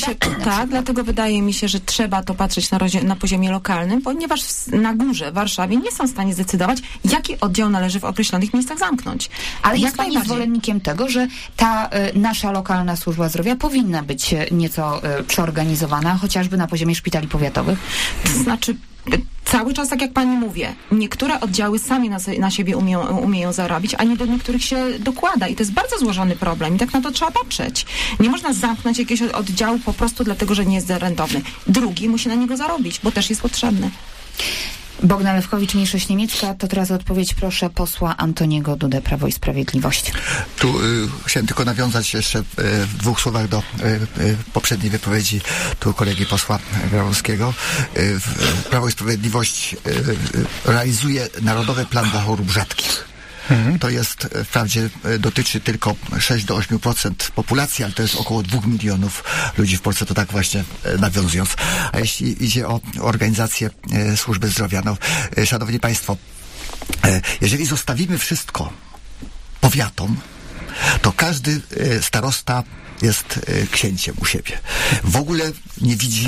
wydaje mi się, że trzeba to patrzeć na poziomie lokalnym, ponieważ na górze, w Warszawie nie są w stanie zdecydować, jaki oddział należy w określonych miejscach zamknąć. Ale jest pani zwolennikiem tego, że ta nasza lokalna służba zdrowia powinna być nieco przeorganizowana, chociażby na poziomie szpitali powiatowych? To znaczy, cały czas, tak jak pani mówię, niektóre oddziały sami na siebie umieją zarabiać, a nie do niektórych się dokłada. I to jest bardzo złożony problem i tak na to trzeba patrzeć. Nie można zamknąć jakiegoś oddziału po prostu dlatego, że nie jest rentowny. Drugi musi na niego zarobić, bo też jest potrzebny. Bogdan Lewkowicz, Mniejszość Niemiecka. To teraz odpowiedź proszę posła Antoniego Dudę, Prawo i Sprawiedliwość. Tu chciałem tylko nawiązać jeszcze w dwóch słowach do poprzedniej wypowiedzi tu kolegi posła Grabowskiego. Prawo i Sprawiedliwość realizuje Narodowy Plan dla Chorób Rzadkich. To jest, wprawdzie dotyczy tylko 6 do 8% populacji, ale to jest około 2 milionów ludzi w Polsce, to tak właśnie nawiązując. A jeśli idzie o organizację służby zdrowia, no, szanowni państwo, jeżeli zostawimy wszystko powiatom, to każdy starosta jest księciem u siebie. W ogóle nie widzi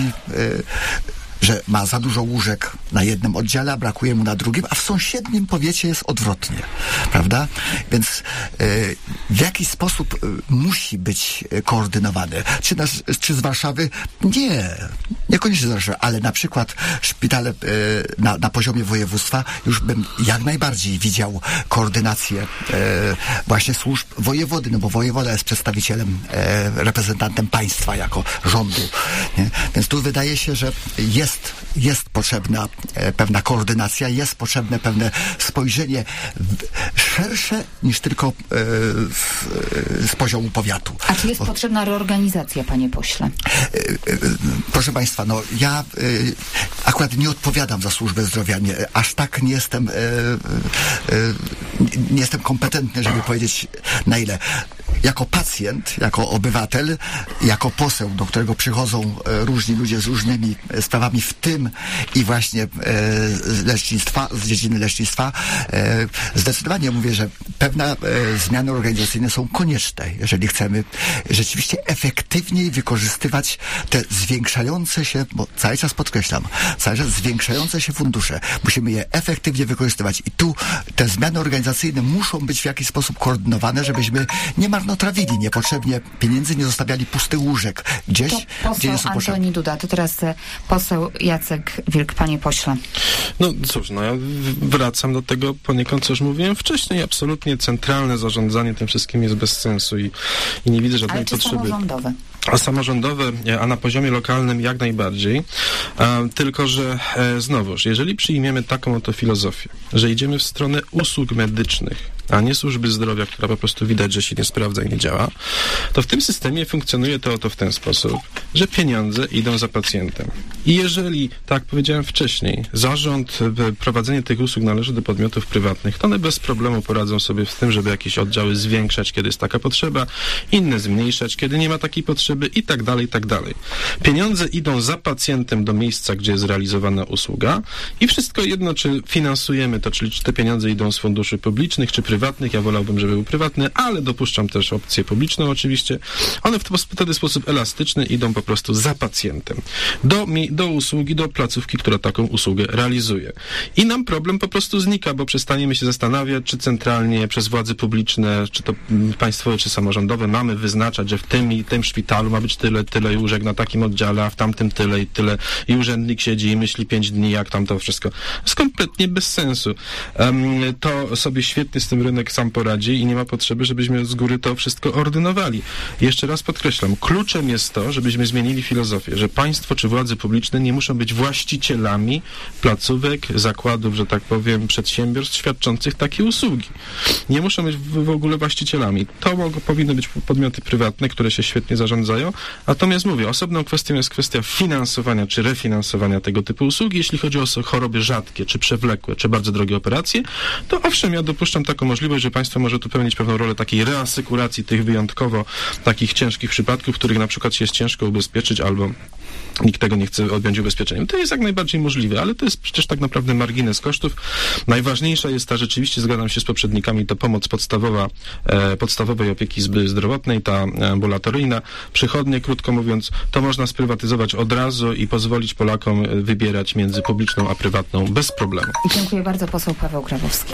że ma za dużo łóżek na jednym oddziale, a brakuje mu na drugim, a w sąsiednim powiecie jest odwrotnie, prawda? Więc w jaki sposób musi być koordynowane? Czy z Warszawy? Niekoniecznie z Warszawy, ale na przykład szpitale na poziomie województwa już bym jak najbardziej widział koordynację właśnie służb wojewody, no bo wojewoda jest przedstawicielem, reprezentantem państwa jako rządu, nie? Więc tu wydaje się, że jest potrzebna pewna koordynacja, jest potrzebne pewne spojrzenie szersze niż tylko z poziomu powiatu. A czy jest potrzebna reorganizacja, panie pośle? Proszę państwa, no ja akurat nie odpowiadam za służbę zdrowia. Aż tak nie jestem kompetentny, żeby powiedzieć na ile. Jako pacjent, jako obywatel, jako poseł, do którego przychodzą różni ludzie z różnymi sprawami, w tym i właśnie z dziedziny lecznictwa, zdecydowanie mówię, że pewne zmiany organizacyjne są konieczne, jeżeli chcemy rzeczywiście efektywniej wykorzystywać te zwiększające się, bo cały czas podkreślam, cały czas zwiększające się fundusze. Musimy je efektywnie wykorzystywać i tu te zmiany organizacyjne muszą być w jakiś sposób koordynowane, żebyśmy nie marnotrawili niepotrzebnie pieniędzy, nie zostawiali pustych łóżek gdzieś, gdzie nie są potrzebne. Antoni Duda, to teraz poseł Jacek Wilk, panie pośle. No cóż, ja wracam do tego poniekąd, co już mówiłem wcześniej. Absolutnie centralne zarządzanie tym wszystkim jest bez sensu i nie widzę żadnej potrzeby. Samorządowe? A samorządowe, a na poziomie lokalnym jak najbardziej. Tylko, że znowuż, jeżeli przyjmiemy taką oto filozofię, że idziemy w stronę usług medycznych a nie służby zdrowia, która po prostu widać, że się nie sprawdza i nie działa, to w tym systemie funkcjonuje to oto w ten sposób, że pieniądze idą za pacjentem. I jeżeli, tak jak powiedziałem wcześniej, zarząd, prowadzenie tych usług należy do podmiotów prywatnych, to one bez problemu poradzą sobie z tym, żeby jakieś oddziały zwiększać, kiedy jest taka potrzeba, inne zmniejszać, kiedy nie ma takiej potrzeby i tak dalej, i tak dalej. Pieniądze idą za pacjentem do miejsca, gdzie jest realizowana usługa i wszystko jedno, czy finansujemy to, czyli czy te pieniądze idą z funduszy publicznych, czy prywatnych. Ja wolałbym, żeby był prywatny, ale dopuszczam też opcję publiczną oczywiście. One wtedy w sposób elastyczny idą po prostu za pacjentem. Do usługi, do placówki, która taką usługę realizuje. I nam problem po prostu znika, bo przestaniemy się zastanawiać, czy centralnie przez władze publiczne, czy to państwowe, czy samorządowe, mamy wyznaczać, że w tym i tym szpitalu ma być tyle łóżek, na takim oddziale, a w tamtym tyle i tyle. I urzędnik siedzi i myśli 5 dni, jak tam to wszystko. To jest kompletnie bez sensu. To sobie świetnie z tym rynek sam poradzi i nie ma potrzeby, żebyśmy z góry to wszystko ordynowali. Jeszcze raz podkreślam, kluczem jest to, żebyśmy zmienili filozofię, że państwo czy władze publiczne nie muszą być właścicielami placówek, zakładów, że tak powiem, przedsiębiorstw świadczących takie usługi. Nie muszą być w ogóle właścicielami. To powinny być podmioty prywatne, które się świetnie zarządzają. Natomiast mówię, osobną kwestią jest kwestia finansowania czy refinansowania tego typu usługi. Jeśli chodzi o choroby rzadkie, czy przewlekłe, czy bardzo drogie operacje, to owszem, ja dopuszczam taką możliwość, że państwo może tu pełnić pewną rolę takiej reasykuracji tych wyjątkowo takich ciężkich przypadków, których na przykład się jest ciężko ubezpieczyć albo nikt tego nie chce odjąć ubezpieczeniem. To jest jak najbardziej możliwe, ale to jest przecież tak naprawdę margines kosztów. Najważniejsza jest ta, rzeczywiście zgadzam się z poprzednikami, to pomoc podstawowej opieki zdrowotnej, ta ambulatoryjna, przychodnie, krótko mówiąc, to można sprywatyzować od razu i pozwolić Polakom wybierać między publiczną a prywatną bez problemu. Dziękuję bardzo, poseł Paweł Grabowski.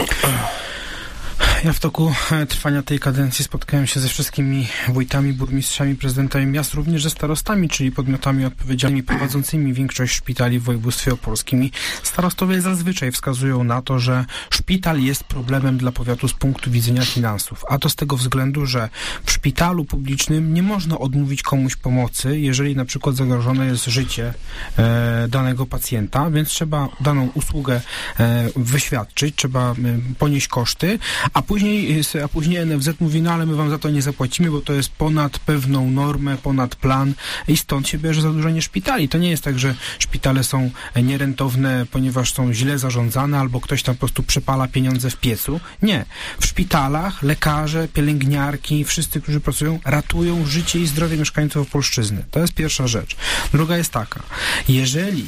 Ja w toku trwania tej kadencji spotkałem się ze wszystkimi wójtami, burmistrzami, prezydentami miast, również ze starostami, czyli podmiotami odpowiedzialnymi prowadzącymi większość szpitali w województwie opolskim. Starostowie zazwyczaj wskazują na to, że szpital jest problemem dla powiatu z punktu widzenia finansów, a to z tego względu, że w szpitalu publicznym nie można odmówić komuś pomocy, jeżeli na przykład zagrożone jest życie danego pacjenta, więc trzeba daną usługę wyświadczyć, trzeba ponieść koszty, a później NFZ mówi, no ale my wam za to nie zapłacimy, bo to jest ponad pewną normę, ponad plan i stąd się bierze zadłużenie szpitali. To nie jest tak, że szpitale są nierentowne, ponieważ są źle zarządzane albo ktoś tam po prostu przepala pieniądze w piecu. Nie. W szpitalach lekarze, pielęgniarki, wszyscy, którzy pracują, ratują życie i zdrowie mieszkańców Opolszczyzny. To jest pierwsza rzecz. Druga jest taka. Jeżeli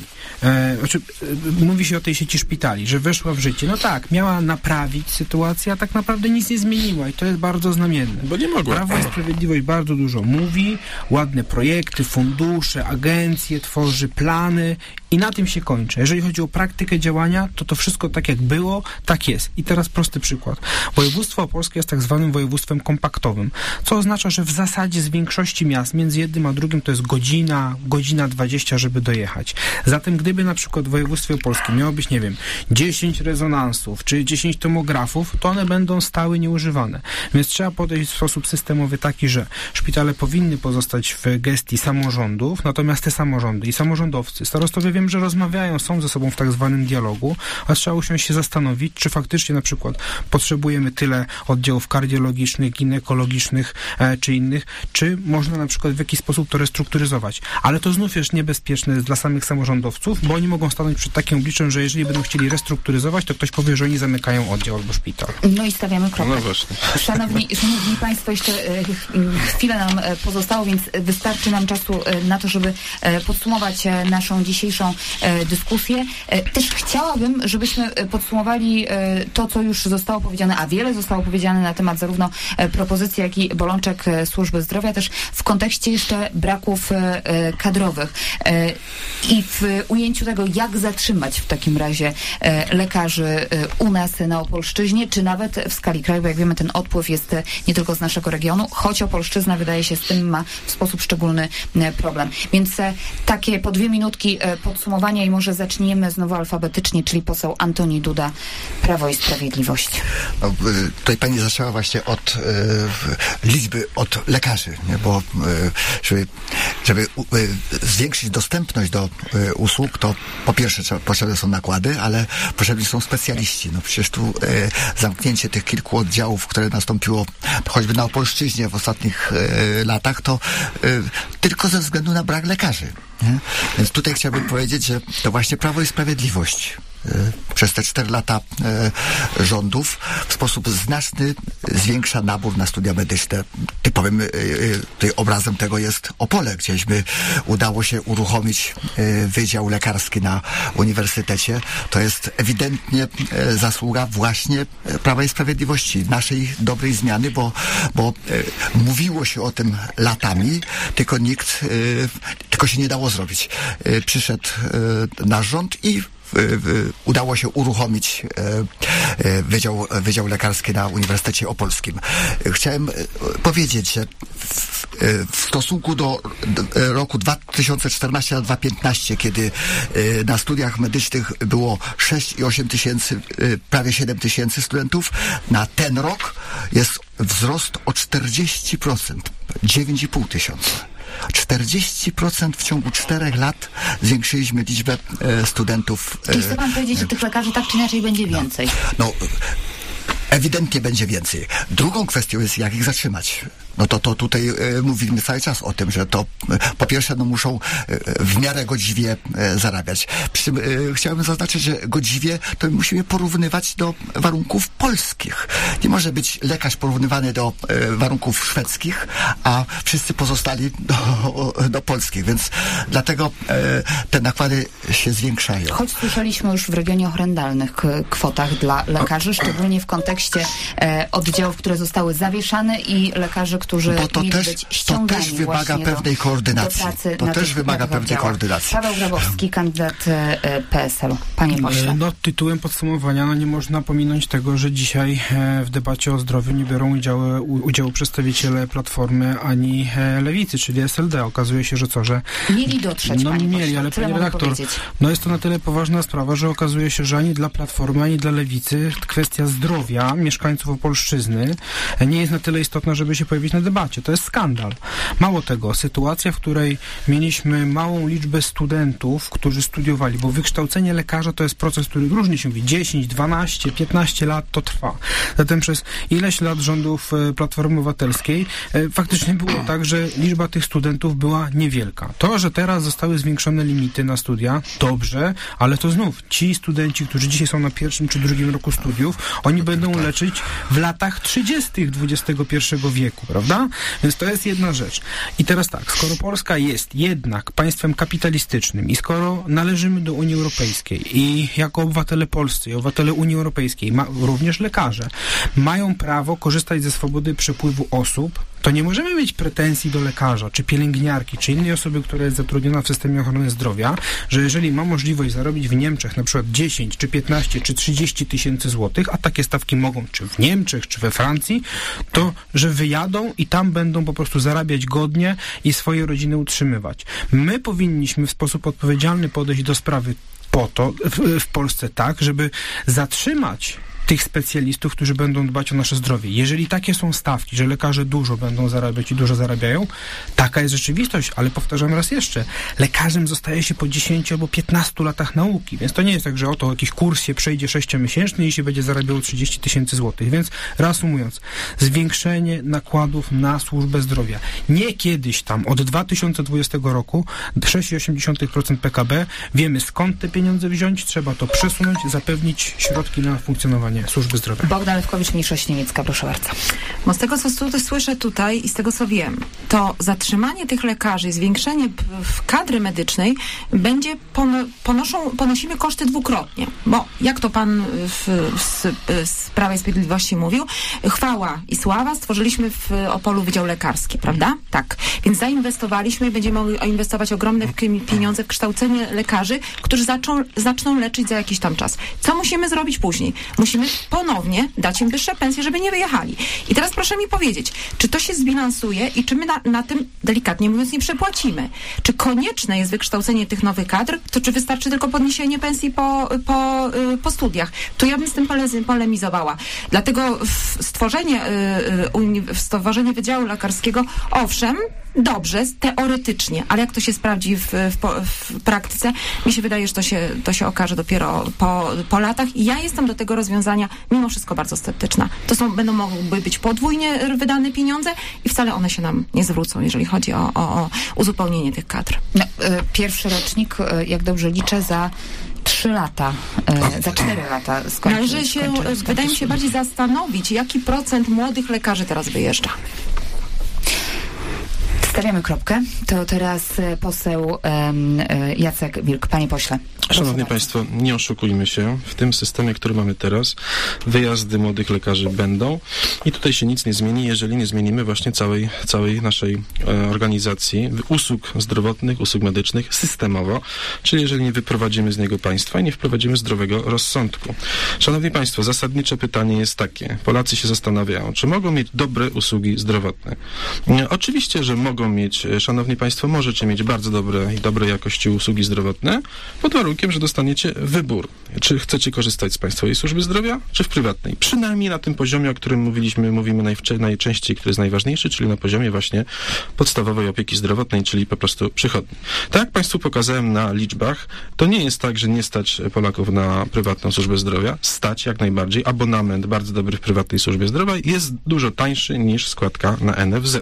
mówi się o tej sieci szpitali, że weszła w życie, no tak, miała naprawić sytuację, a tak naprawdę nic nie zmieniła i to jest bardzo znamienne. Bo nie mogła. Prawo i Sprawiedliwość bardzo dużo mówi, ładne projekty, fundusze, agencje tworzy, plany i na tym się kończy. Jeżeli chodzi o praktykę działania, to wszystko tak jak było, tak jest. I teraz prosty przykład. Województwo opolskie jest tak zwanym województwem kompaktowym, co oznacza, że w zasadzie z większości miast, między jednym a drugim to jest godzina 20, żeby dojechać. Zatem gdyby na przykład w województwie opolskim miało być, nie wiem, 10 rezonansów, czy 10 tomografów, to one będą stały nieużywane. Więc trzeba podejść w sposób systemowy taki, że szpitale powinny pozostać w gestii samorządów, natomiast te samorządy i samorządowcy, starostowie wiem, że rozmawiają, są ze sobą w tak zwanym dialogu, a trzeba usiąść się zastanowić, czy faktycznie na przykład potrzebujemy tyle oddziałów kardiologicznych, ginekologicznych, czy innych, czy można na przykład w jakiś sposób to restrukturyzować. Ale to znów jest niebezpieczne dla samych samorządowców, bo oni mogą stanąć przed takim obliczem, że jeżeli będą chcieli restrukturyzować, to ktoś powie, że oni zamykają oddział albo szpital. No i stawiamy kropkę. No właśnie. Szanowni Państwo, jeszcze chwilę nam pozostało, więc wystarczy nam czasu na to, żeby podsumować naszą dzisiejszą dyskusję. Też chciałabym, żebyśmy podsumowali to, co już zostało powiedziane, a wiele zostało powiedziane na temat zarówno propozycji, jak i bolączek służby zdrowia, też w kontekście jeszcze braków kadrowych i w ujęciu tego, jak zatrzymać w takim razie lekarzy u nas na Opolszczyźnie, czy nawet w skali kraju, bo jak wiemy, ten odpływ jest nie tylko z naszego regionu, choć Opolszczyzna wydaje się z tym ma w sposób szczególny problem. Więc takie po 2 minutki podsumowania i może zaczniemy znowu alfabetycznie, czyli poseł Antoni Duda, Prawo i Sprawiedliwość. No, tutaj pani zaczęła właśnie od liczby, od lekarzy, nie? Bo żeby żeby zwiększyć dostępność do usług, to po pierwsze potrzebne są nakłady, ale potrzebni są specjaliści. No przecież tu zamknięcie tych kilku oddziałów, które nastąpiło choćby na Opolszczyźnie w ostatnich latach, to tylko ze względu na brak lekarzy. Nie? Więc tutaj chciałbym powiedzieć, że to właśnie Prawo i Sprawiedliwość przez te 4 lata rządów w sposób znaczny zwiększa nabór na studia medyczne. Typowym tutaj obrazem tego jest Opole, gdzieśmy udało się uruchomić Wydział Lekarski na uniwersytecie. To jest ewidentnie zasługa właśnie Prawa i Sprawiedliwości, naszej dobrej zmiany, bo mówiło się o tym latami, tylko się nie dało zrobić. Przyszedł nasz rząd i udało się uruchomić Wydział Lekarski na Uniwersytecie Opolskim. Chciałem powiedzieć, że w stosunku do roku 2014-2015, kiedy na studiach medycznych było 6,8 tysięcy, prawie 7 tysięcy studentów, na ten rok jest wzrost o 40%, 9,5 tysiąca. 40% w ciągu 4 lat zwiększyliśmy liczbę studentów. Czy chce pan powiedzieć, że tych lekarzy tak czy inaczej będzie więcej? No, ewidentnie będzie więcej. Drugą kwestią jest, jak ich zatrzymać. No to tutaj mówimy cały czas o tym, że to po pierwsze muszą w miarę godziwie zarabiać. Przy czym chciałbym zaznaczyć, że godziwie to musimy porównywać do warunków polskich. Nie może być lekarz porównywany do warunków szwedzkich, a wszyscy pozostali do polskich, więc dlatego te nakłady się zwiększają. Choć słyszeliśmy już w regionie o horrendalnych kwotach dla lekarzy, szczególnie w kontekście oddziałów, które zostały zawieszane i lekarzy, którzy mieli być ściągani to też wymaga pewnej koordynacji. To też wymaga pewnej koordynacji. Paweł Grabowski, kandydat PSL-u. Panie pośle. No, tytułem podsumowania nie można pominąć tego, że dzisiaj w debacie o zdrowiu nie biorą udziału przedstawiciele Platformy ani Lewicy, czyli SLD. Okazuje się, że mieli dotrzeć, panie mieli, pośle. ale pani redaktor, jest to na tyle poważna sprawa, że okazuje się, że ani dla Platformy, ani dla Lewicy kwestia zdrowia mieszkańców Opolszczyzny nie jest na tyle istotna, żeby się pojawić na debacie. To jest skandal. Mało tego, sytuacja, w której mieliśmy małą liczbę studentów, którzy studiowali, bo wykształcenie lekarza to jest proces, który różnie się mówi. 10, 12, 15 lat to trwa. Zatem przez ileś lat rządów Platformy Obywatelskiej faktycznie było tak, że liczba tych studentów była niewielka. To, że teraz zostały zwiększone limity na studia, dobrze, ale to znów ci studenci, którzy dzisiaj są na 1. czy 2. roku studiów, oni będą leczyć w latach 30. XXI wieku, prawda? Więc to jest jedna rzecz. I teraz tak, skoro Polska jest jednak państwem kapitalistycznym i skoro należymy do Unii Europejskiej i jako obywatele polscy i obywatele Unii Europejskiej, również lekarze, mają prawo korzystać ze swobody przepływu osób, to nie możemy mieć pretensji do lekarza, czy pielęgniarki, czy innej osoby, która jest zatrudniona w systemie ochrony zdrowia, że jeżeli ma możliwość zarobić w Niemczech na przykład 10, czy 15, czy 30 tysięcy złotych, a takie stawki mogą czy w Niemczech, czy we Francji, to że wyjadą i tam będą po prostu zarabiać godnie i swoje rodziny utrzymywać. My powinniśmy w sposób odpowiedzialny podejść do sprawy po to w Polsce tak, żeby zatrzymać tych specjalistów, którzy będą dbać o nasze zdrowie. Jeżeli takie są stawki, że lekarze dużo będą zarabiać i dużo zarabiają, taka jest rzeczywistość, ale powtarzam raz jeszcze, lekarzem zostaje się po 10 albo 15 latach nauki, więc to nie jest tak, że oto jakiś kurs się przejdzie 6-miesięczny i się będzie zarabiało 30 tysięcy złotych. Więc reasumując, zwiększenie nakładów na służbę zdrowia. Nie kiedyś tam, od 2020 roku 6,8% PKB, wiemy skąd te pieniądze wziąć, trzeba to przesunąć, zapewnić środki na funkcjonowanie służby zdrowia. Bogdan Lewkowicz, mniejszość niemiecka, proszę bardzo. Bo z tego, co słyszę tutaj i z tego, co wiem, to zatrzymanie tych lekarzy, zwiększenie w kadry medycznej będzie ponosimy koszty dwukrotnie. Bo jak to pan z Prawa i Sprawiedliwości mówił, chwała i sława, stworzyliśmy w Opolu Wydział Lekarski, prawda? Tak. Więc zainwestowaliśmy i będziemy mogli inwestować ogromne pieniądze w kształcenie lekarzy, którzy zaczną leczyć za jakiś tam czas. Co musimy zrobić później? Musimy musimy ponownie dać im wyższe pensje, żeby nie wyjechali. I teraz proszę mi powiedzieć, czy to się zbilansuje i czy my na tym, delikatnie mówiąc, nie przepłacimy? Czy konieczne jest wykształcenie tych nowych kadr, to czy wystarczy tylko podniesienie pensji po studiach? To ja bym z tym polemizowała. Dlatego stworzenie Wydziału Lekarskiego, owszem, dobrze, teoretycznie, ale jak to się sprawdzi w praktyce, mi się wydaje, że to się okaże dopiero po latach i ja jestem do tego rozwiązania mimo wszystko bardzo sceptyczna. Będą mogły być podwójnie wydane pieniądze i wcale one się nam nie zwrócą, jeżeli chodzi o uzupełnienie tych kadr. No, pierwszy rocznik, jak dobrze liczę, za 3 lata, za 4 lata skończy. Należy się, wydaje mi się, bardziej zastanowić, jaki procent młodych lekarzy teraz wyjeżdża. Stawiamy kropkę. To teraz poseł Jacek Wilk. Panie pośle. Szanowni Państwo, nie oszukujmy się. W tym systemie, który mamy teraz, wyjazdy młodych lekarzy będą i tutaj się nic nie zmieni, jeżeli nie zmienimy właśnie całej naszej organizacji usług zdrowotnych, usług medycznych systemowo, czyli jeżeli nie wyprowadzimy z niego państwa i nie wprowadzimy zdrowego rozsądku. Szanowni Państwo, zasadnicze pytanie jest takie. Polacy się zastanawiają, czy mogą mieć dobre usługi zdrowotne. Oczywiście, że mogą mieć, szanowni Państwo, możecie mieć bardzo dobre i dobrej jakości usługi zdrowotne, pod warunkiem, że dostaniecie wybór. Czy chcecie korzystać z państwowej służby zdrowia, czy w prywatnej. Przynajmniej na tym poziomie, o którym mówimy najczęściej, który jest najważniejszy, czyli na poziomie właśnie podstawowej opieki zdrowotnej, czyli po prostu przychodni. Tak jak Państwu pokazałem na liczbach, to nie jest tak, że nie stać Polaków na prywatną służbę zdrowia. Stać jak najbardziej. Abonament bardzo dobry w prywatnej służbie zdrowia jest dużo tańszy niż składka na NFZ.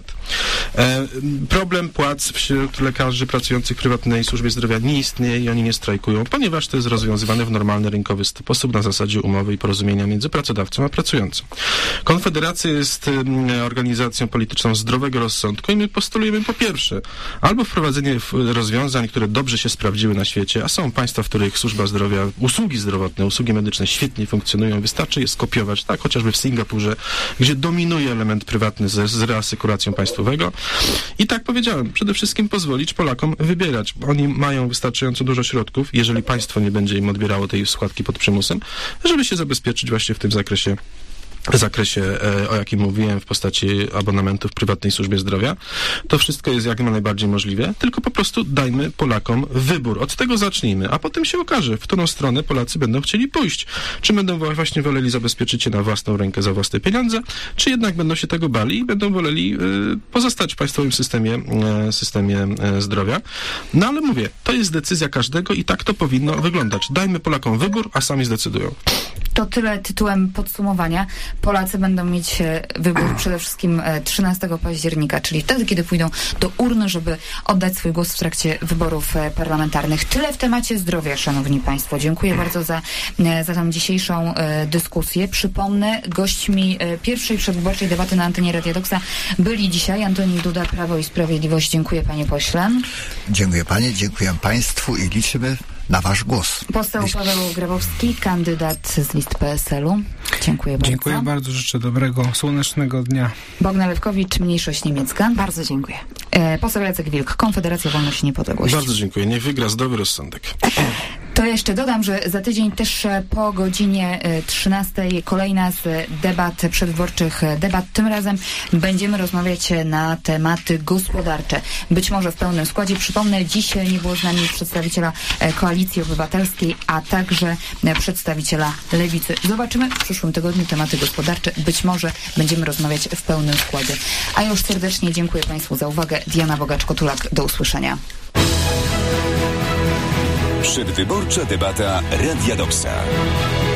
Problem płac wśród lekarzy pracujących w prywatnej służbie zdrowia nie istnieje i oni nie strajkują, ponieważ to jest rozwiązywane w normalny, rynkowy sposób na zasadzie umowy i porozumienia między pracodawcą a pracującym. Konfederacja jest organizacją polityczną zdrowego rozsądku i my postulujemy po pierwsze, albo wprowadzenie rozwiązań, które dobrze się sprawdziły na świecie, a są państwa, w których służba zdrowia, usługi zdrowotne, usługi medyczne świetnie funkcjonują, wystarczy je skopiować, tak, chociażby w Singapurze, gdzie dominuje element prywatny z reasekuracją państwowego. I tak powiedziałem, przede wszystkim pozwolić Polakom wybierać. Oni mają wystarczająco dużo środków, jeżeli państwo nie będzie im odbierało tej składki pod przymusem, żeby się zabezpieczyć właśnie w tym zakresie, o jakim mówiłem, w postaci abonamentu w prywatnej służbie zdrowia. To wszystko jest jak najbardziej możliwe, tylko po prostu dajmy Polakom wybór. Od tego zacznijmy, a potem się okaże, w którą stronę Polacy będą chcieli pójść. Czy będą właśnie woleli zabezpieczyć się na własną rękę za własne pieniądze, czy jednak będą się tego bali i będą woleli pozostać w państwowym systemie zdrowia. No ale mówię, to jest decyzja każdego i tak to powinno wyglądać. Dajmy Polakom wybór, a sami zdecydują. To tyle tytułem podsumowania. Polacy będą mieć wybór przede wszystkim 13 października, czyli wtedy, kiedy pójdą do urny, żeby oddać swój głos w trakcie wyborów parlamentarnych. Tyle w temacie zdrowia, szanowni państwo. Dziękuję bardzo za tą dzisiejszą dyskusję. Przypomnę, gośćmi pierwszej przedwyborczej debaty na antenie Radia Doksa byli dzisiaj Antoni Duda, Prawo i Sprawiedliwość. Dziękuję, panie pośle. Dziękuję panie, dziękuję państwu i liczymy na wasz głos. Poseł Paweł Grabowski, kandydat z list PSL-u. Dziękuję bardzo. Dziękuję bardzo, życzę dobrego, słonecznego dnia. Bogna Lewkowicz, Mniejszość Niemiecka. Bardzo dziękuję. Poseł Jacek Wilk, Konfederacja Wolność i Niepodległość. Bardzo dziękuję. Niech wygra zdrowy rozsądek. To jeszcze dodam, że za tydzień też po godzinie 13 kolejna z debat przedwyborczych debat. Tym razem będziemy rozmawiać na tematy gospodarcze. Być może w pełnym składzie. Przypomnę, dziś nie było z nami przedstawiciela Koalicji Obywatelskiej, a także przedstawiciela Lewicy. Zobaczymy w przyszłym tygodniu tematy gospodarcze. Być może będziemy rozmawiać w pełnym składzie. A ja już serdecznie dziękuję państwu za uwagę. Diana Bogacz-Kotulak. Do usłyszenia. Przedwyborcza debata Radia Doksa.